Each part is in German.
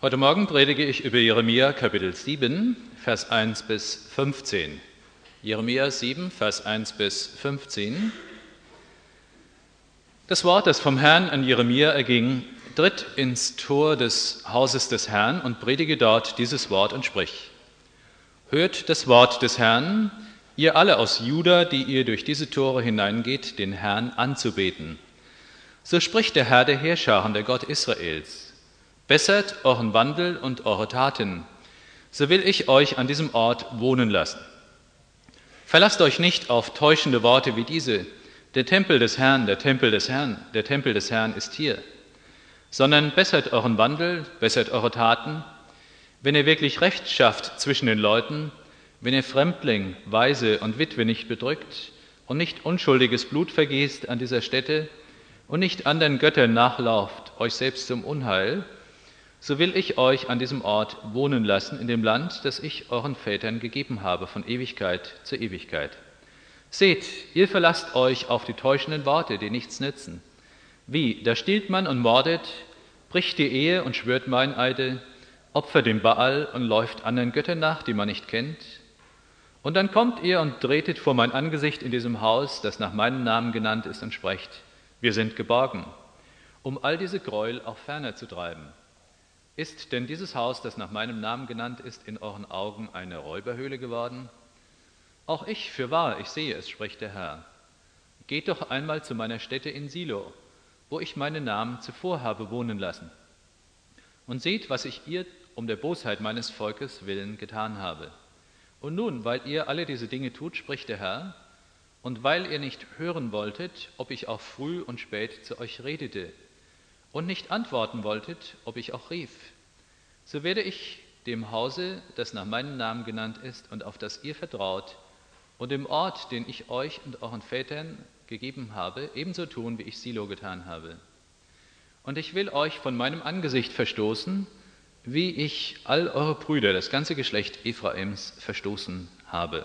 Heute Morgen predige ich über Jeremia Kapitel 7, Vers 1 bis 15. Jeremia 7, Vers 1 bis 15. Das Wort, das vom Herrn an Jeremia erging: Tritt ins Tor des Hauses des Herrn und predige dort dieses Wort und sprich: Hört das Wort des Herrn, ihr alle aus Juda, die ihr durch diese Tore hineingeht, den Herrn anzubeten. So spricht der Herr der Heerscharen, der Gott Israels: Bessert euren Wandel und eure Taten, so will ich euch an diesem Ort wohnen lassen. Verlasst euch nicht auf täuschende Worte wie diese: Der Tempel des Herrn, der Tempel des Herrn, der Tempel des Herrn ist hier. Sondern bessert euren Wandel, bessert eure Taten, wenn ihr wirklich Recht schafft zwischen den Leuten, wenn ihr Fremdling, Waise und Witwe nicht bedrückt und nicht unschuldiges Blut vergießt an dieser Stätte und nicht anderen Göttern nachlauft, euch selbst zum Unheil, so will ich euch an diesem Ort wohnen lassen, in dem Land, das ich euren Vätern gegeben habe, von Ewigkeit zu Ewigkeit. Seht, ihr verlasst euch auf die täuschenden Worte, die nichts nützen. Wie, da stiehlt man und mordet, bricht die Ehe und schwört Meineide, opfert dem Baal und läuft anderen Göttern nach, die man nicht kennt. Und dann kommt ihr und tretet vor mein Angesicht in diesem Haus, das nach meinem Namen genannt ist, und sprecht: Wir sind geborgen, um all diese Gräuel auch ferner zu treiben. Ist denn dieses Haus, das nach meinem Namen genannt ist, in euren Augen eine Räuberhöhle geworden? Auch ich, fürwahr, ich sehe es, spricht der Herr. Geht doch einmal zu meiner Stätte in Silo, wo ich meinen Namen zuvor habe wohnen lassen, und seht, was ich ihr um der Bosheit meines Volkes willen getan habe. Und nun, weil ihr alle diese Dinge tut, spricht der Herr, und weil ihr nicht hören wolltet, ob ich auch früh und spät zu euch redete, und nicht antworten wolltet, ob ich auch rief, so werde ich dem Hause, das nach meinem Namen genannt ist und auf das ihr vertraut, und dem Ort, den ich euch und euren Vätern gegeben habe, ebenso tun, wie ich Silo getan habe. Und ich will euch von meinem Angesicht verstoßen, wie ich all eure Brüder, das ganze Geschlecht Ephraims, verstoßen habe.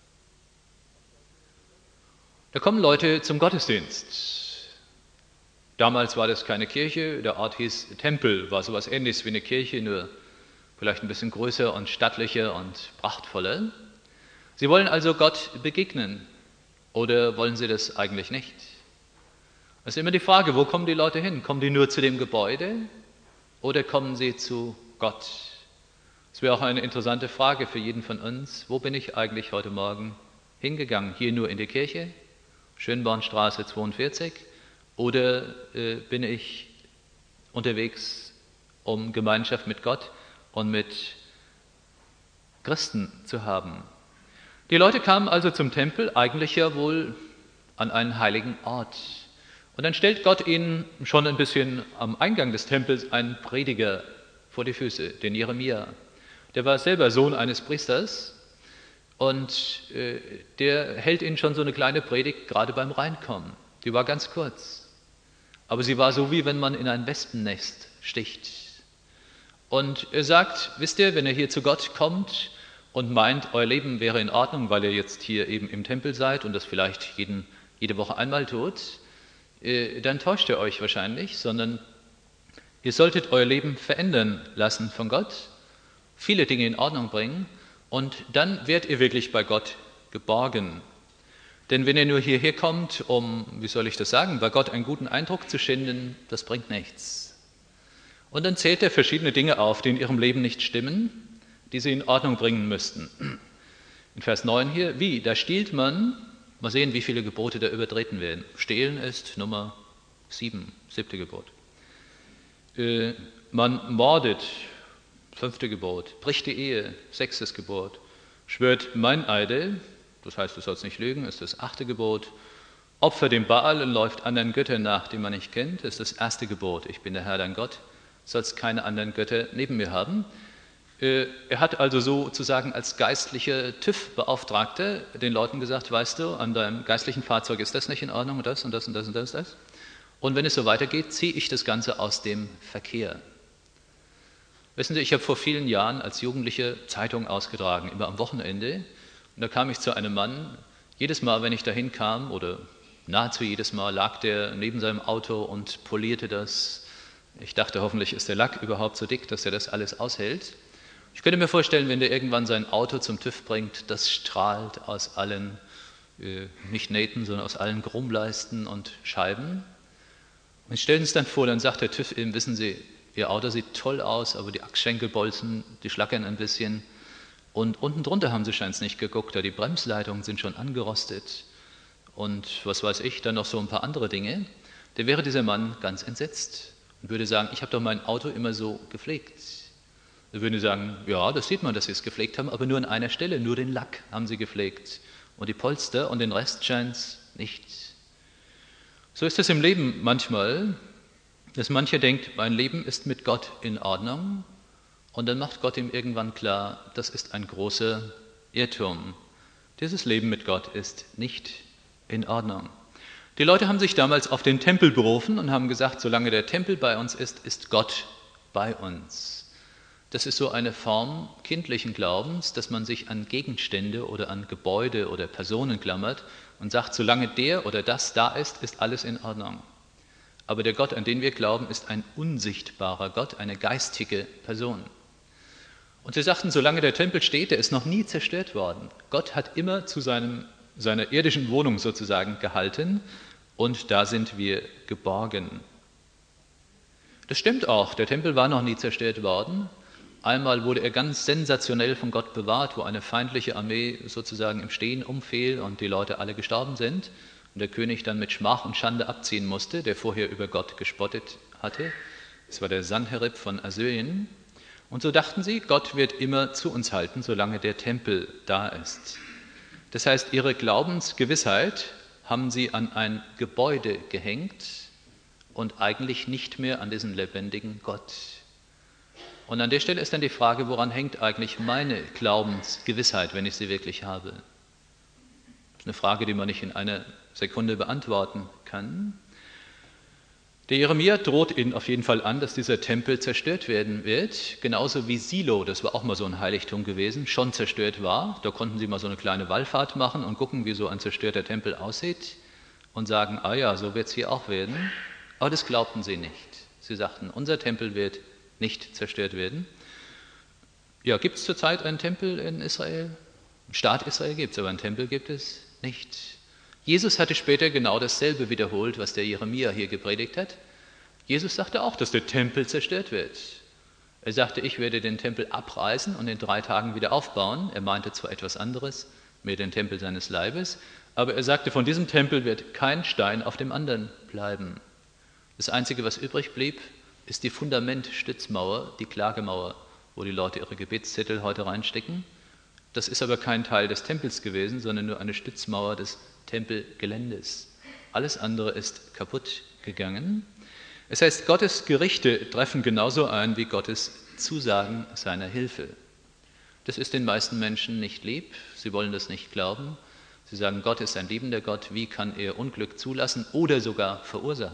Da kommen Leute zum Gottesdienst. Damals war das keine Kirche, der Ort hieß Tempel, war sowas Ähnliches wie eine Kirche, nur vielleicht ein bisschen größer und stattlicher und prachtvoller. Sie wollen also Gott begegnen, oder wollen sie das eigentlich nicht? Es ist immer die Frage, wo kommen die Leute hin? Kommen die nur zu dem Gebäude oder kommen sie zu Gott? Das wäre auch eine interessante Frage für jeden von uns. Wo bin ich eigentlich heute Morgen hingegangen? Hier nur in die Kirche, Schönbornstraße 42? Oder bin ich unterwegs, um Gemeinschaft mit Gott und mit Christen zu haben? Die Leute kamen also zum Tempel, eigentlich ja wohl an einen heiligen Ort. Und dann stellt Gott ihnen schon ein bisschen am Eingang des Tempels einen Prediger vor die Füße, den Jeremia. Der war selber Sohn eines Priesters und der hält ihnen schon so eine kleine Predigt gerade beim Reinkommen. Die war ganz kurz. Aber sie war so, wie wenn man in ein Wespennest sticht. Und er sagt, wisst ihr, wenn ihr hier zu Gott kommt und meint, euer Leben wäre in Ordnung, weil ihr jetzt hier eben im Tempel seid und das vielleicht jede Woche einmal tut, dann täuscht ihr euch wahrscheinlich, sondern ihr solltet euer Leben verändern lassen von Gott, viele Dinge in Ordnung bringen und dann werdet ihr wirklich bei Gott geborgen. Denn wenn ihr nur hierher kommt, um, wie soll ich das sagen, bei Gott einen guten Eindruck zu schinden, das bringt nichts. Und dann zählt er verschiedene Dinge auf, die in ihrem Leben nicht stimmen, die sie in Ordnung bringen müssten. In Vers 9 hier, wie, da stiehlt man, mal sehen, wie viele Gebote da übertreten werden. Stehlen ist Nummer 7, 7. Gebot. Man mordet, 5. Gebot, bricht die Ehe, 6. Gebot, schwört Meineide, das heißt, du sollst nicht lügen, ist das 8. Gebot. Opfer dem Baal und läuft anderen Göttern nach, die man nicht kennt, ist das 1. Gebot. Ich bin der Herr, dein Gott, sollst keine anderen Götter neben mir haben. Er hat also sozusagen als geistlicher TÜV-Beauftragter den Leuten gesagt, weißt du, an deinem geistlichen Fahrzeug ist das nicht in Ordnung und das und das und das und das und das. Und wenn es so weitergeht, ziehe ich das Ganze aus dem Verkehr. Wissen Sie, ich habe vor vielen Jahren als Jugendlicher Zeitungen ausgetragen, immer am Wochenende. Und da kam ich zu einem Mann, jedes Mal, wenn ich dahin kam, oder nahezu jedes Mal, lag der neben seinem Auto und polierte das, Ich dachte, hoffentlich ist der Lack überhaupt so dick, dass er das alles aushält. Ich könnte mir vorstellen, wenn der irgendwann sein Auto zum TÜV bringt, das strahlt aus allen, nicht Nähten, sondern aus allen Chromleisten und Scheiben. Und stellen Sie es dann vor, dann sagt der TÜV eben, wissen Sie, Ihr Auto sieht toll aus, aber die Achsschenkelbolzen, die schlackern ein bisschen. Und unten drunter haben Sie scheinbar nicht geguckt, da die Bremsleitungen sind schon angerostet. Und was weiß ich, dann noch so ein paar andere Dinge. Dann wäre dieser Mann ganz entsetzt und würde sagen, ich habe doch mein Auto immer so gepflegt. Er würde sagen, ja, das sieht man, dass Sie es gepflegt haben, aber nur an einer Stelle, nur den Lack haben Sie gepflegt und die Polster und den Rest scheint es nicht. So ist es im Leben manchmal, dass mancher denkt, mein Leben ist mit Gott in Ordnung und dann macht Gott ihm irgendwann klar, das ist ein großer Irrtum. Dieses Leben mit Gott ist nicht in Ordnung. Die Leute haben sich damals auf den Tempel berufen und haben gesagt, solange der Tempel bei uns ist, ist Gott bei uns. Das ist so eine Form kindlichen Glaubens, dass man sich an Gegenstände oder an Gebäude oder Personen klammert und sagt, solange der oder das da ist, ist alles in Ordnung. Aber der Gott, an den wir glauben, ist ein unsichtbarer Gott, eine geistige Person. Und sie sagten, solange der Tempel steht, der ist noch nie zerstört worden. Gott hat immer zu seiner irdischen Wohnung sozusagen gehalten und da sind wir geborgen. Das stimmt auch, der Tempel war noch nie zerstört worden. Einmal wurde er ganz sensationell von Gott bewahrt, wo eine feindliche Armee sozusagen im Stehen umfiel und die Leute alle gestorben sind und der König dann mit Schmach und Schande abziehen musste, der vorher über Gott gespottet hatte. Das war der Sanherib von Assyrien. Und so dachten sie, Gott wird immer zu uns halten, solange der Tempel da ist. Das heißt, ihre Glaubensgewissheit haben sie an ein Gebäude gehängt und eigentlich nicht mehr an diesen lebendigen Gott. Und an der Stelle ist dann die Frage, woran hängt eigentlich meine Glaubensgewissheit, wenn ich sie wirklich habe? Das ist eine Frage, die man nicht in einer Sekunde beantworten kann. Der Jeremia droht ihnen auf jeden Fall an, dass dieser Tempel zerstört werden wird, genauso wie Silo, das war auch mal so ein Heiligtum gewesen, schon zerstört war. Da konnten sie mal so eine kleine Wallfahrt machen und gucken, wie so ein zerstörter Tempel aussieht und sagen, ah ja, so wird es hier auch werden. Aber das glaubten sie nicht. Sie sagten, unser Tempel wird nicht zerstört werden. Ja, gibt es zurzeit einen Tempel in Israel? Einen Staat Israel gibt es, aber einen Tempel gibt es nicht. Jesus hatte später genau dasselbe wiederholt, was der Jeremia hier gepredigt hat. Jesus sagte auch, dass der Tempel zerstört wird. Er sagte, ich werde den Tempel abreißen und in 3 Tagen wieder aufbauen. Er meinte zwar etwas anderes, mehr den Tempel seines Leibes, aber er sagte, von diesem Tempel wird kein Stein auf dem anderen bleiben. Das Einzige, was übrig blieb, ist die Fundamentstützmauer, die Klagemauer, wo die Leute ihre Gebetszettel heute reinstecken. Das ist aber kein Teil des Tempels gewesen, sondern nur eine Stützmauer des Tempelgeländes. Alles andere ist kaputt gegangen. Es heißt, Gottes Gerichte treffen genauso ein wie Gottes Zusagen seiner Hilfe. Das ist den meisten Menschen nicht lieb, sie wollen das nicht glauben. Sie sagen, Gott ist ein liebender Gott, wie kann er Unglück zulassen oder sogar verursachen?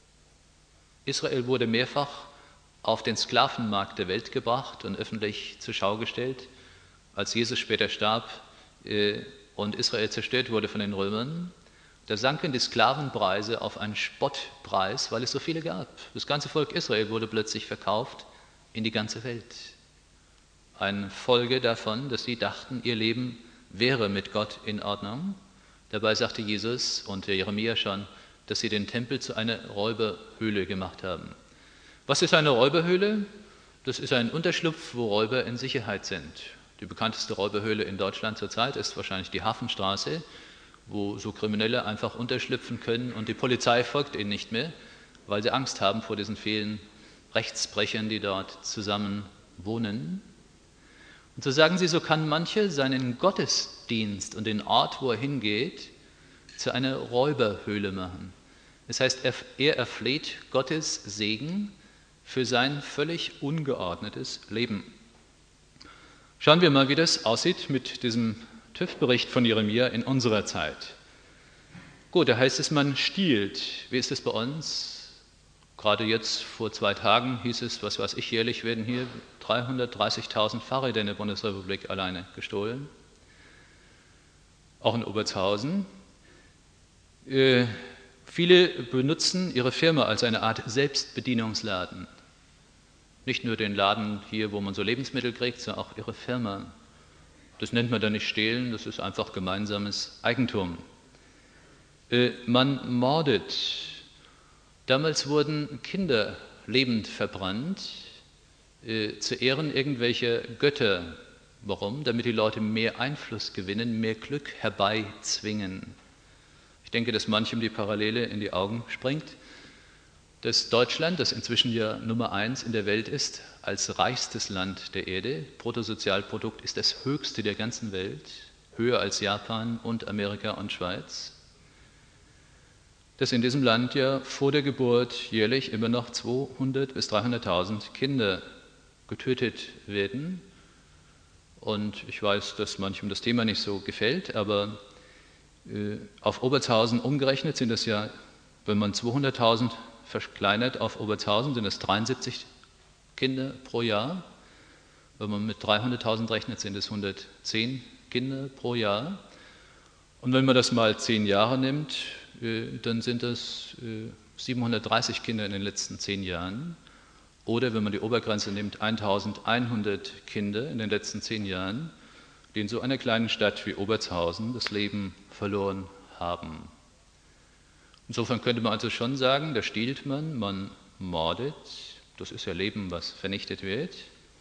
Israel wurde mehrfach auf den Sklavenmarkt der Welt gebracht und öffentlich zur Schau gestellt. Als Jesus später starb und Israel zerstört wurde von den Römern, da sanken die Sklavenpreise auf einen Spottpreis, weil es so viele gab. Das ganze Volk Israel wurde plötzlich verkauft in die ganze Welt. Eine Folge davon, dass sie dachten, ihr Leben wäre mit Gott in Ordnung. Dabei sagte Jesus und der Jeremia schon, dass sie den Tempel zu einer Räuberhöhle gemacht haben. Was ist eine Räuberhöhle? Das ist ein Unterschlupf, wo Räuber in Sicherheit sind. Die bekannteste Räuberhöhle in Deutschland zurzeit ist wahrscheinlich die Hafenstraße, wo so Kriminelle einfach unterschlüpfen können und die Polizei folgt ihnen nicht mehr, weil sie Angst haben vor diesen vielen Rechtsbrechern, die dort zusammen wohnen. Und so sagen sie, so kann mancher seinen Gottesdienst und den Ort, wo er hingeht, zu einer Räuberhöhle machen. Das heißt, er erfleht Gottes Segen für sein völlig ungeordnetes Leben. Schauen wir mal, wie das aussieht mit diesem TÜV-Bericht von Jeremia in unserer Zeit. Gut, da heißt es, man stiehlt. Wie ist es bei uns? Gerade jetzt vor 2 Tagen hieß es, was weiß ich, jährlich werden hier 330.000 Fahrräder in der Bundesrepublik alleine gestohlen. Auch in Obertshausen. Viele benutzen ihre Firma als eine Art Selbstbedienungsladen. Nicht nur den Laden hier, wo man so Lebensmittel kriegt, sondern auch ihre Firma. Das nennt man dann nicht stehlen, das ist einfach gemeinsames Eigentum. Man mordet. Damals wurden Kinder lebend verbrannt, zu Ehren irgendwelcher Götter. Warum? Damit die Leute mehr Einfluss gewinnen, mehr Glück herbeizwingen. Ich denke, dass manchem die Parallele in die Augen springt, dass Deutschland, das inzwischen ja Nummer 1 in der Welt ist, als reichstes Land der Erde, Bruttosozialprodukt ist das höchste der ganzen Welt, höher als Japan und Amerika und Schweiz, dass in diesem Land ja vor der Geburt jährlich immer noch 200.000 bis 300.000 Kinder getötet werden. Und ich weiß, dass manchem das Thema nicht so gefällt, aber auf Obertshausen umgerechnet sind es ja, wenn man 200.000 verkleinert auf Obertshausen, sind es 73 Kinder pro Jahr. Wenn man mit 300.000 rechnet, sind es 110 Kinder pro Jahr. Und wenn man das mal 10 Jahre nimmt, dann sind das 730 Kinder in den letzten 10 Jahren. Oder wenn man die Obergrenze nimmt, 1.100 Kinder in den letzten 10 Jahren, die in so einer kleinen Stadt wie Obertshausen das Leben verloren haben. Insofern könnte man also schon sagen, da stiehlt man mordet, das ist ja Leben, was vernichtet wird.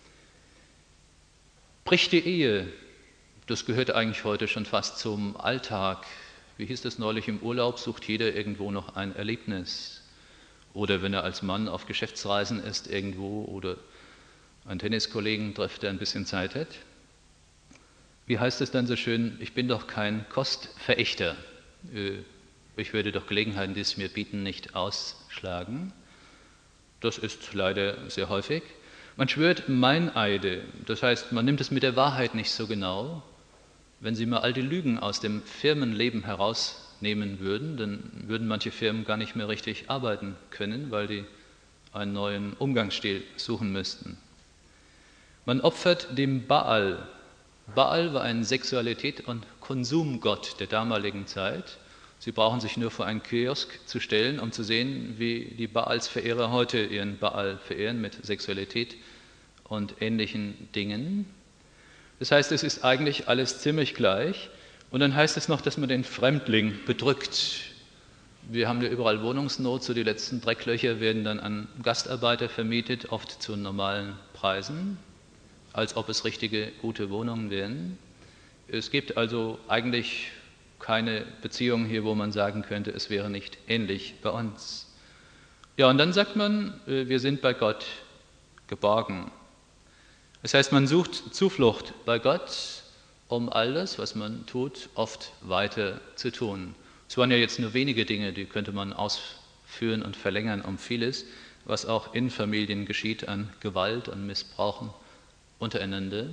Bricht die Ehe, das gehört eigentlich heute schon fast zum Alltag. Wie hieß das neulich im Urlaub, sucht jeder irgendwo noch ein Erlebnis. Oder wenn er als Mann auf Geschäftsreisen ist irgendwo oder einen Tenniskollegen trifft, der ein bisschen Zeit hat. Wie heißt es dann so schön, ich bin doch kein Kostverächter. Ich würde doch Gelegenheiten, die es mir bieten, nicht ausschlagen. Das ist leider sehr häufig. Man schwört Meineide, das heißt, man nimmt es mit der Wahrheit nicht so genau. Wenn Sie mal all die Lügen aus dem Firmenleben herausnehmen würden, dann würden manche Firmen gar nicht mehr richtig arbeiten können, weil die einen neuen Umgangsstil suchen müssten. Man opfert dem Baal. Baal war ein Sexualität- und Konsumgott der damaligen Zeit. Sie brauchen sich nur vor einen Kiosk zu stellen, um zu sehen, wie die Baalsverehrer heute ihren Baal verehren mit Sexualität und ähnlichen Dingen. Das heißt, es ist eigentlich alles ziemlich gleich. Und dann heißt es noch, dass man den Fremdling bedrückt. Wir haben ja überall Wohnungsnot, so die letzten Drecklöcher werden dann an Gastarbeiter vermietet, oft zu normalen Preisen, als ob es richtige, gute Wohnungen wären. Es gibt also eigentlich keine Beziehung hier, wo man sagen könnte, es wäre nicht ähnlich bei uns. Ja, und dann sagt man, wir sind bei Gott geborgen. Das heißt, man sucht Zuflucht bei Gott, um all das, was man tut, oft weiter zu tun. Es waren ja jetzt nur wenige Dinge, die könnte man ausführen und verlängern um vieles, was auch in Familien geschieht an Gewalt, an Missbrauchen untereinander.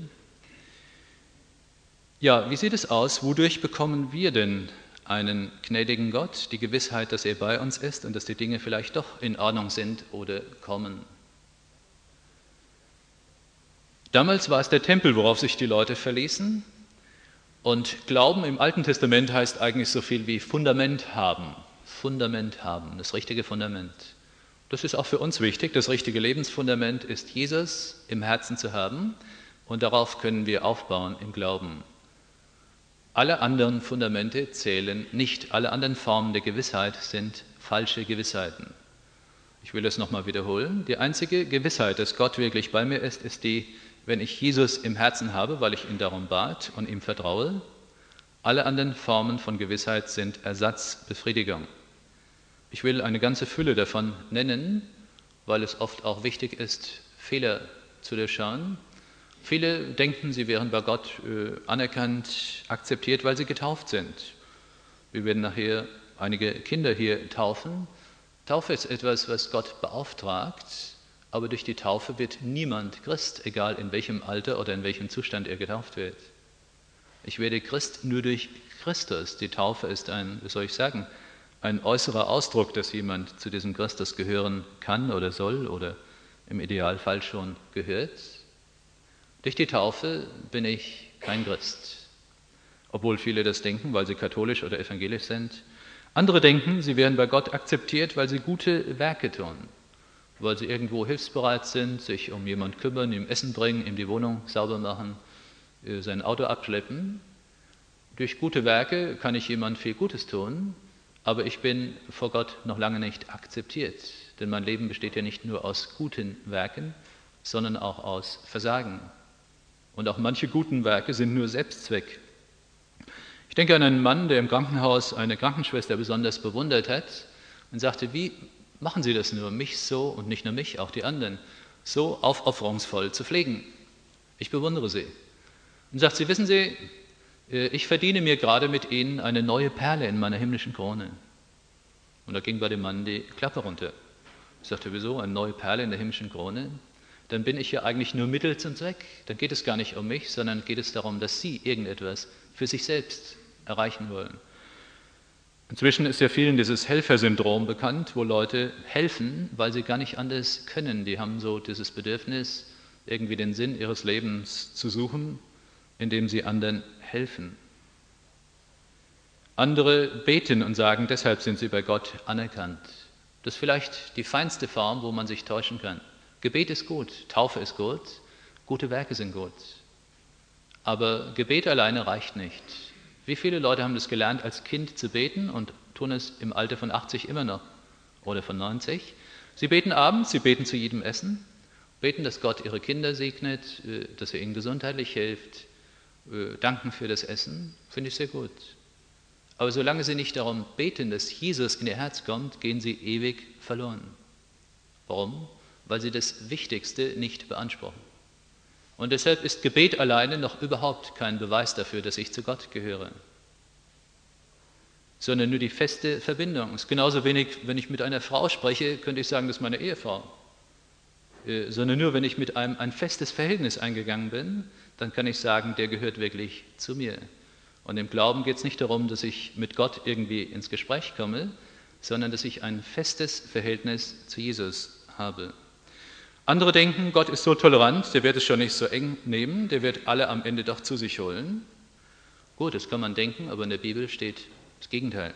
Ja, wie sieht es aus? Wodurch bekommen wir denn einen gnädigen Gott, die Gewissheit, dass er bei uns ist und dass die Dinge vielleicht doch in Ordnung sind oder kommen? Damals war es der Tempel, worauf sich die Leute verließen. Und Glauben im Alten Testament heißt eigentlich so viel wie Fundament haben. Fundament haben, das richtige Fundament. Das ist auch für uns wichtig. Das richtige Lebensfundament ist Jesus im Herzen zu haben. Und darauf können wir aufbauen im Glauben. Alle anderen Fundamente zählen nicht. Alle anderen Formen der Gewissheit sind falsche Gewissheiten. Ich will es nochmal wiederholen. Die einzige Gewissheit, dass Gott wirklich bei mir ist, ist die, wenn ich Jesus im Herzen habe, weil ich ihn darum bat und ihm vertraue. Alle anderen Formen von Gewissheit sind Ersatzbefriedigung. Ich will eine ganze Fülle davon nennen, weil es oft auch wichtig ist, Fehler zu durchschauen. Viele denken, sie wären bei Gott anerkannt, akzeptiert, weil sie getauft sind. Wir werden nachher einige Kinder hier taufen. Taufe ist etwas, was Gott beauftragt, aber durch die Taufe wird niemand Christ, egal in welchem Alter oder in welchem Zustand er getauft wird. Ich werde Christ nur durch Christus. Die Taufe ist ein, wie soll ich sagen, ein äußerer Ausdruck, dass jemand zu diesem Christus gehören kann oder soll oder im Idealfall schon gehört. Durch die Taufe bin ich kein Christ, obwohl viele das denken, weil sie katholisch oder evangelisch sind. Andere denken, sie wären bei Gott akzeptiert, weil sie gute Werke tun, weil sie irgendwo hilfsbereit sind, sich um jemanden kümmern, ihm Essen bringen, ihm die Wohnung sauber machen, sein Auto abschleppen. Durch gute Werke kann ich jemand viel Gutes tun, aber ich bin vor Gott noch lange nicht akzeptiert, denn mein Leben besteht ja nicht nur aus guten Werken, sondern auch aus Versagen. Und auch manche guten Werke sind nur Selbstzweck. Ich denke an einen Mann, der im Krankenhaus eine Krankenschwester besonders bewundert hat und sagte, wie machen Sie das nur, mich so und nicht nur mich, auch die anderen, so aufopferungsvoll zu pflegen? Ich bewundere Sie. Und sagt sie, wissen Sie, ich verdiene mir gerade mit Ihnen eine neue Perle in meiner himmlischen Krone. Und da ging bei dem Mann die Klappe runter. Ich sagte, wieso, eine neue Perle in der himmlischen Krone? Dann bin ich ja eigentlich nur Mittel zum Zweck. Dann geht es gar nicht um mich, sondern geht es darum, dass Sie irgendetwas für sich selbst erreichen wollen. Inzwischen ist ja vielen dieses Helfersyndrom bekannt, wo Leute helfen, weil sie gar nicht anders können. Die haben so dieses Bedürfnis, irgendwie den Sinn ihres Lebens zu suchen, indem sie anderen helfen. Andere beten und sagen, deshalb sind sie bei Gott anerkannt. Das ist vielleicht die feinste Form, wo man sich täuschen kann. Gebet ist gut, Taufe ist gut, gute Werke sind gut. Aber Gebet alleine reicht nicht. Wie viele Leute haben das gelernt, als Kind zu beten und tun es im Alter von 80 immer noch oder von 90? Sie beten abends, sie beten zu jedem Essen, beten, dass Gott ihre Kinder segnet, dass er ihnen gesundheitlich hilft, danken für das Essen, finde ich sehr gut. Aber solange sie nicht darum beten, dass Jesus in ihr Herz kommt, gehen sie ewig verloren. Warum? Weil sie das Wichtigste nicht beanspruchen. Und deshalb ist Gebet alleine noch überhaupt kein Beweis dafür, dass ich zu Gott gehöre. Sondern nur die feste Verbindung. Es ist genauso wenig, wenn ich mit einer Frau spreche, könnte ich sagen, das ist meine Ehefrau. Sondern nur, wenn ich mit einem ein festes Verhältnis eingegangen bin, dann kann ich sagen, der gehört wirklich zu mir. Und im Glauben geht es nicht darum, dass ich mit Gott irgendwie ins Gespräch komme, sondern dass ich ein festes Verhältnis zu Jesus habe. Andere denken, Gott ist so tolerant, der wird es schon nicht so eng nehmen, der wird alle am Ende doch zu sich holen. Gut, das kann man denken, aber in der Bibel steht das Gegenteil.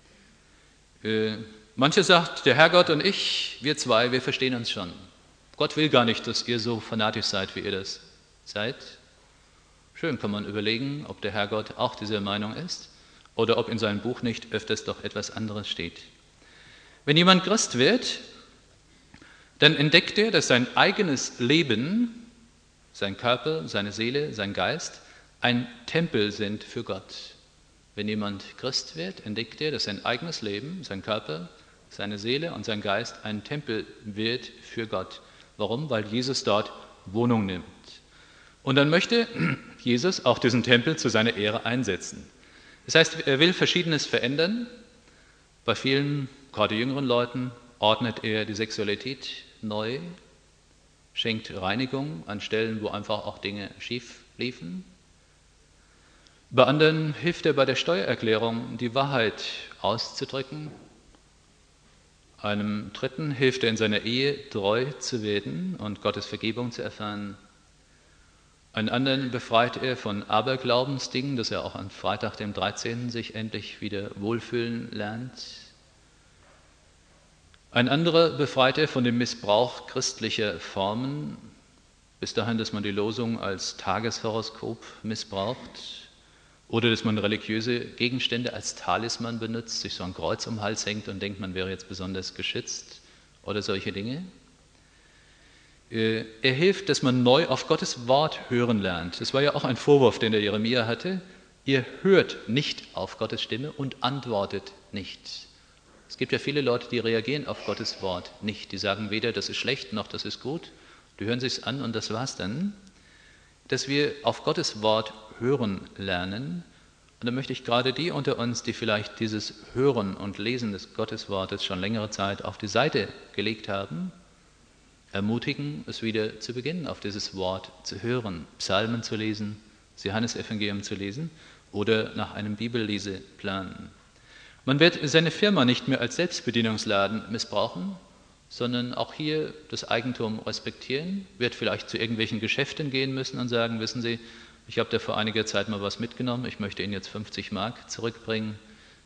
Manche sagt, der Herrgott und ich, wir zwei, wir verstehen uns schon. Gott will gar nicht, dass ihr so fanatisch seid, wie ihr das seid. Schön kann man überlegen, ob der Herrgott auch dieser Meinung ist oder ob in seinem Buch nicht öfters doch etwas anderes steht. Wenn jemand Christ wird, dann entdeckt er, dass sein eigenes Leben, sein Körper, seine Seele, sein Geist ein Tempel sind für Gott. Wenn jemand Christ wird, entdeckt er, dass sein eigenes Leben, sein Körper, seine Seele und sein Geist ein Tempel wird für Gott. Warum? Weil Jesus dort Wohnung nimmt. Und dann möchte Jesus auch diesen Tempel zu seiner Ehre einsetzen. Das heißt, er will Verschiedenes verändern. Bei vielen, gerade jüngeren Leuten, ordnet er die Sexualität neu, schenkt Reinigung an Stellen, wo einfach auch Dinge schief liefen. Bei anderen hilft er bei der Steuererklärung, die Wahrheit auszudrücken. Einem Dritten hilft er in seiner Ehe treu zu werden und Gottes Vergebung zu erfahren. Einen anderen befreit er von Aberglaubensdingen, dass er auch am Freitag, dem 13. sich endlich wieder wohlfühlen lernt. Ein anderer befreit er von dem Missbrauch christlicher Formen, bis dahin, dass man die Losung als Tageshoroskop missbraucht oder dass man religiöse Gegenstände als Talisman benutzt, sich so ein Kreuz um den Hals hängt und denkt, man wäre jetzt besonders geschützt oder solche Dinge. Er hilft, dass man neu auf Gottes Wort hören lernt. Das war ja auch ein Vorwurf, den der Jeremia hatte. Ihr hört nicht auf Gottes Stimme und antwortet nicht. Es gibt ja viele Leute, die reagieren auf Gottes Wort nicht. Die sagen weder, das ist schlecht, noch das ist gut. Die hören sich's an und das war's dann. Dass wir auf Gottes Wort hören lernen. Und da möchte ich gerade die unter uns, die vielleicht dieses Hören und Lesen des Gotteswortes schon längere Zeit auf die Seite gelegt haben, ermutigen, es wieder zu beginnen, auf dieses Wort zu hören, Psalmen zu lesen, das Johannesevangelium zu lesen oder nach einem Bibelleseplan. Man wird seine Firma nicht mehr als Selbstbedienungsladen missbrauchen, sondern auch hier das Eigentum respektieren, wird vielleicht zu irgendwelchen Geschäften gehen müssen und sagen, wissen Sie, ich habe da vor einiger Zeit mal was mitgenommen, ich möchte Ihnen jetzt 50 Mark zurückbringen,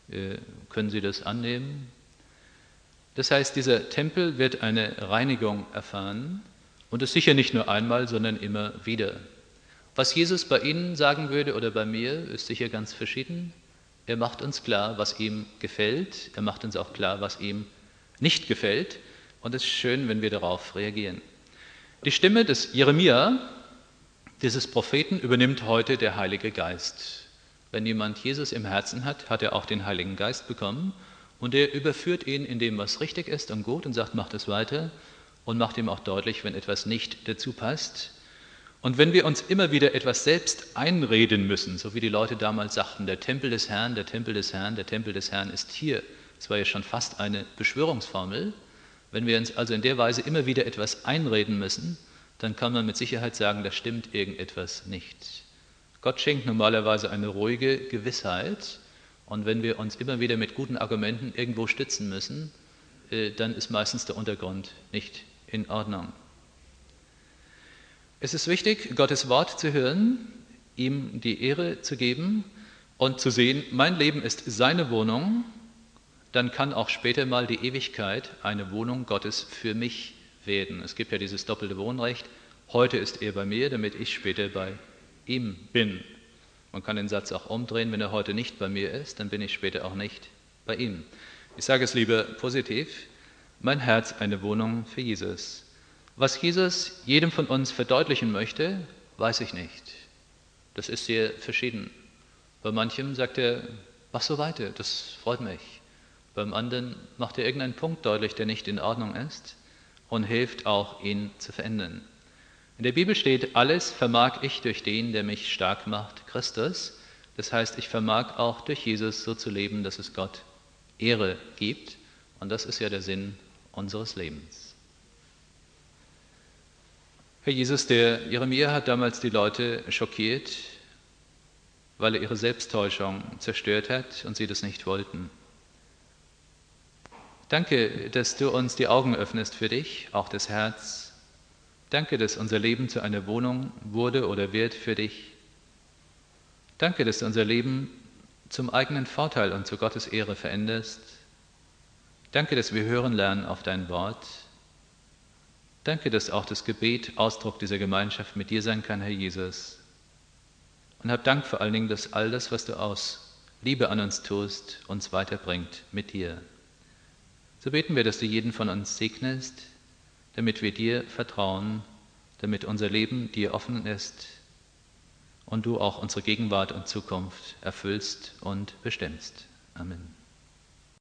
Können Sie das annehmen? Das heißt, dieser Tempel wird eine Reinigung erfahren und das sicher nicht nur einmal, sondern immer wieder. Was Jesus bei Ihnen sagen würde oder bei mir, ist sicher ganz verschieden. Er macht uns klar, was ihm gefällt. Er macht uns auch klar, was ihm nicht gefällt. Und es ist schön, wenn wir darauf reagieren. Die Stimme des Jeremia, dieses Propheten, übernimmt heute der Heilige Geist. Wenn jemand Jesus im Herzen hat, hat er auch den Heiligen Geist bekommen. Und er überführt ihn in dem, was richtig ist und gut und sagt, mach das weiter und macht ihm auch deutlich, wenn etwas nicht dazu passt. Und wenn wir uns immer wieder etwas selbst einreden müssen, so wie die Leute damals sagten, der Tempel des Herrn, der Tempel des Herrn, der Tempel des Herrn ist hier, das war ja schon fast eine Beschwörungsformel, wenn wir uns also in der Weise immer wieder etwas einreden müssen, dann kann man mit Sicherheit sagen, da stimmt irgendetwas nicht. Gott schenkt normalerweise eine ruhige Gewissheit und wenn wir uns immer wieder mit guten Argumenten irgendwo stützen müssen, dann ist meistens der Untergrund nicht in Ordnung. Es ist wichtig, Gottes Wort zu hören, ihm die Ehre zu geben und zu sehen, mein Leben ist seine Wohnung, dann kann auch später mal die Ewigkeit eine Wohnung Gottes für mich werden. Es gibt ja dieses doppelte Wohnrecht, heute ist er bei mir, damit ich später bei ihm bin. Man kann den Satz auch umdrehen, wenn er heute nicht bei mir ist, dann bin ich später auch nicht bei ihm. Ich sage es lieber positiv, mein Herz eine Wohnung für Jesus. Was Jesus jedem von uns verdeutlichen möchte, weiß ich nicht. Das ist sehr verschieden. Bei manchem sagt er, mach so weiter, das freut mich. Beim anderen macht er irgendeinen Punkt deutlich, der nicht in Ordnung ist und hilft auch, ihn zu verändern. In der Bibel steht, alles vermag ich durch den, der mich stark macht, Christus. Das heißt, ich vermag auch durch Jesus so zu leben, dass es Gott Ehre gibt. Und das ist ja der Sinn unseres Lebens. Herr Jesus, der Jeremia hat damals die Leute schockiert, weil er ihre Selbsttäuschung zerstört hat und sie das nicht wollten. Danke, dass du uns die Augen öffnest für dich, auch das Herz. Danke, dass unser Leben zu einer Wohnung wurde oder wird für dich. Danke, dass du unser Leben zum eigenen Vorteil und zu Gottes Ehre veränderst. Danke, dass wir hören lernen auf dein Wort. Danke, dass auch das Gebet Ausdruck dieser Gemeinschaft mit dir sein kann, Herr Jesus. Und hab Dank vor allen Dingen, dass all das, was du aus Liebe an uns tust, uns weiterbringt mit dir. So beten wir, dass du jeden von uns segnest, damit wir dir vertrauen, damit unser Leben dir offen ist und du auch unsere Gegenwart und Zukunft erfüllst und bestimmst. Amen.